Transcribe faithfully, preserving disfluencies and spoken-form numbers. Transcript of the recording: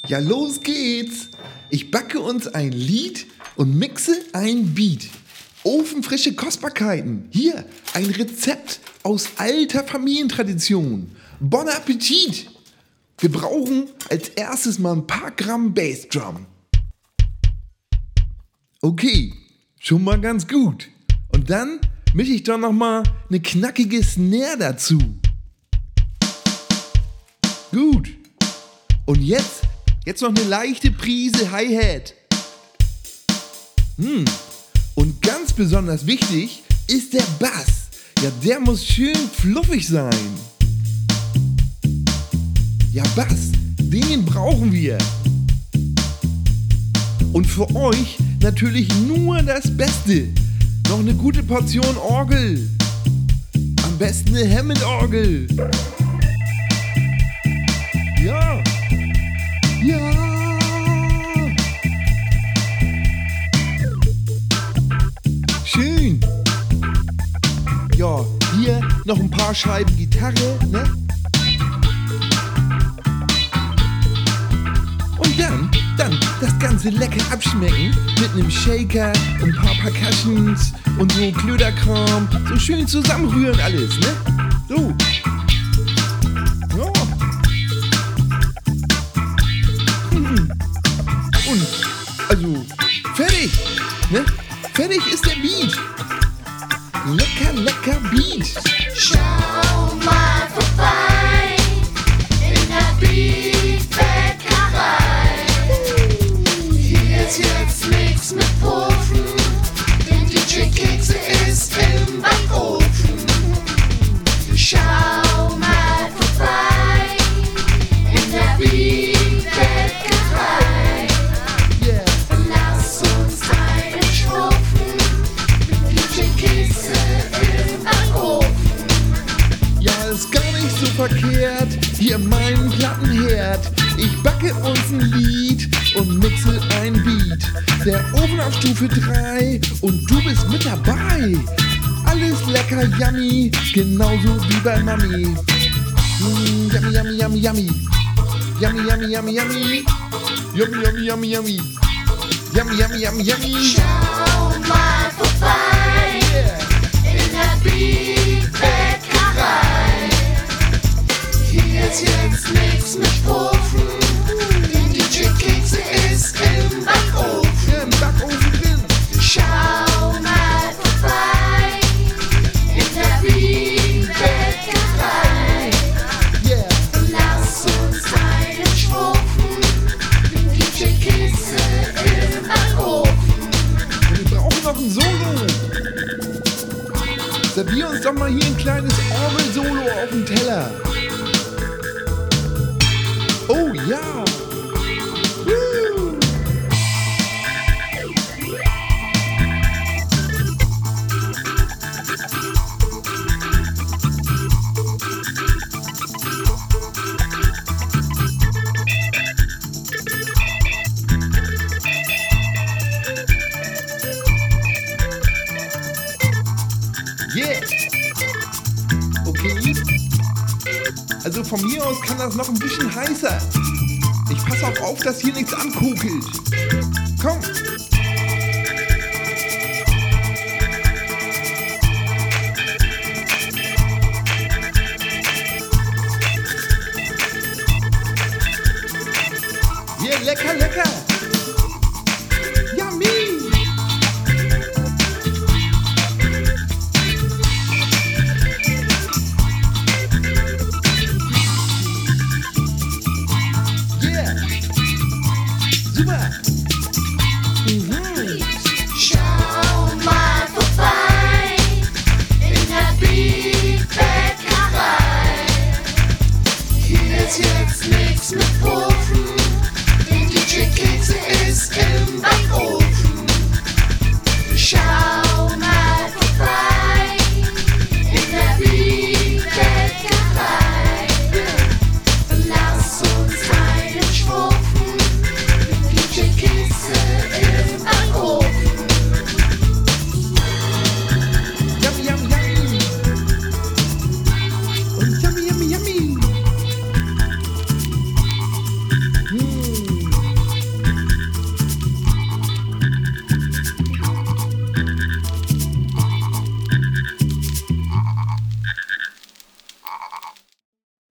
Ja, los geht's. Ich backe uns ein Lied und mixe ein Beat. Ofenfrische Kostbarkeiten. Hier, ein Rezept aus alter Familientradition. Bon Appetit. Wir brauchen als erstes mal ein paar Gramm Bassdrum. Okay, schon mal ganz gut. Und dann mische ich doch noch mal eine knackige Snare dazu. Gut. Und jetzt, jetzt noch eine leichte Prise Hi-Hat. Hm. Und ganz besonders wichtig ist der Bass. Ja, der muss schön fluffig sein. Ja, Bass, den brauchen wir. Und für euch natürlich nur das Beste. Noch eine gute Portion Orgel. Am besten eine Hammond-Orgel. Ja. Ja. Schön. Ja, hier noch ein paar Scheiben Gitarre, ne? Und dann, dann das Ganze lecker abschmecken mit einem Shaker und ein paar Percussions und so Klöderkram. So schön zusammenrühren alles, ne? So. Ja. Hm. Und, also, fertig, ne? Fertig ist der Beat. Lecker, lecker Beat. Schau mal vorbei in der Beatbäckerei. Hier ist jetzt nix mit Ofen, denn D J Kekse ist im Backofen. Schau mal vorbei in der Beatbäckerei. Yeah. Lass uns einen schrupfen, D J Kekse im Backofen. Ja, ist gar nicht so verkehrt, hier mein Plattenherd. Ich backe uns ein Lied und mixe ein Beat. Der Ofen auf Stufe drei und du bist mit dabei. Alles lecker, yummy, genauso wie bei Mami. Mm, yummy, yummy, yummy, yummy. Yummy, yummy, yummy, yummy. Yummy, yummy, yummy, yummy. Yummy, yummy, yummy, yummy. Schau mal vorbei Yeah. in der Beatbäckerei. Hier ist jetzt nix mit Ofen, denn D J Kekse ist im Backofen. Ja, im Backofen drin. Schau mal vorbei in der Beatbäckerei. Yeah. Lass uns einen schrupfen, denn D J Kekse im Backofen. Und wir brauchen noch ein Solo. Servier uns doch mal hier ein kleines Orgel-Solo auf dem Teller. Oh ja. Woo. Yeah. Okay. Also von mir aus kann das noch ein bisschen heißer. Ich passe auch auf, dass hier nichts ankokelt. Komm. Yeah, lecker, lecker. Yummy. Yeah. Super. Mhm. Schau mal vorbei in der Beatbäckerei. Hier ist jetzt nix mit Ofen, denn D J Kekse ist im Backofen. Schau